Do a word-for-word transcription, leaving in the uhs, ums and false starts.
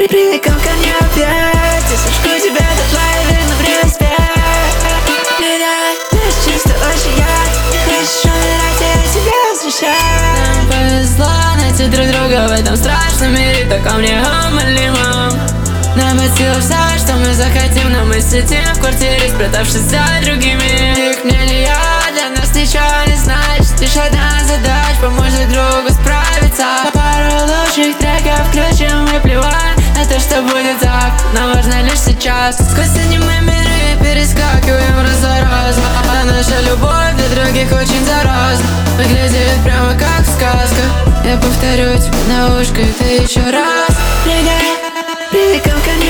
Приликом ко мне опять, я сожгу тебя дотла и верну в респект. Летать, ты чисто очень я, хочешь умирать, я тебя возвращаю. Нам повезло найти друг друга в этом страшном мире, таком неумолимом. Нам под силу все, что мы захотим, но мы сидим в квартире, спрятавшись за другими. Их мне не я, для нас ничего не значит, лишь одна задача — помочь друг другу справиться. Пару лучших треков включим и плевать на то, что будет завтра, нам важно лишь сейчас. Сквозь аниме миры перескакиваем раз за разом, а наша любовь для других очень заразна. Выглядит прямо как сказка. Я повторю тебе на ушко это еще раз. Приликом ко мне